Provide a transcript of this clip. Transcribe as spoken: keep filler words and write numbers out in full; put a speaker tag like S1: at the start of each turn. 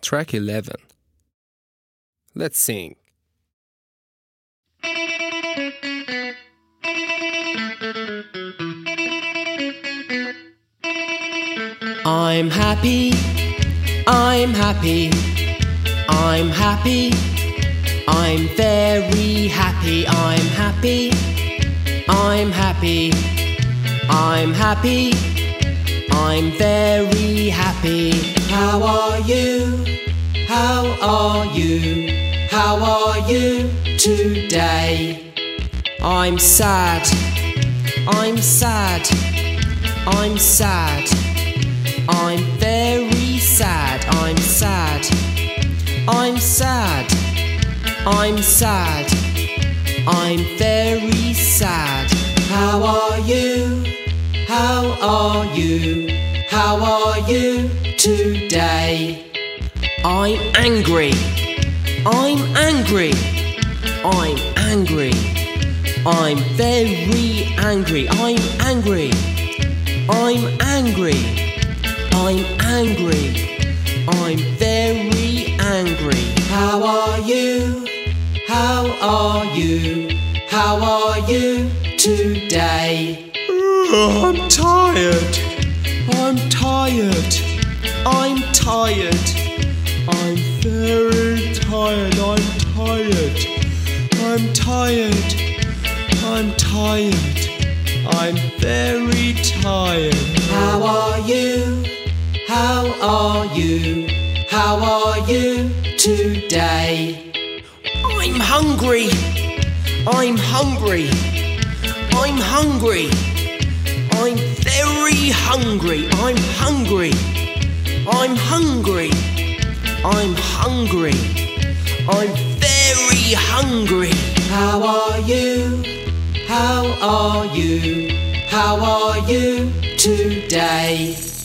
S1: Track eleven. Let's sing.
S2: I'm happy, I'm happy, I'm happy, I'm very happy, I'm happy, I'm happy, I'm happy, I'm very happy. How are you? How are you? How are you today? I'm sad, I'm sad, I'm sad, I'm very sad, I'm sad, I'm sad, I'm sad, I'm very sad. How are you? How are you? How are you today? I'm angry, I'm angry, I'm angry, I'm very angry, I'm angry, I'm angry, I'm angry, I'm very angry. How are you? How are you? How are you today?
S1: I'm tired. I'm tired. I'm tired. I'm very tired. I'm tired. I'm tired. I'm tired. I'm very tired.
S2: How are you? How are you? How are you today? I'm hungry. I'm hungry. I'm hungry. I'm very hungry. I'm hungry. I'm hungry. I'm hungry. I'm very hungry. How are you? How are you? How are you today?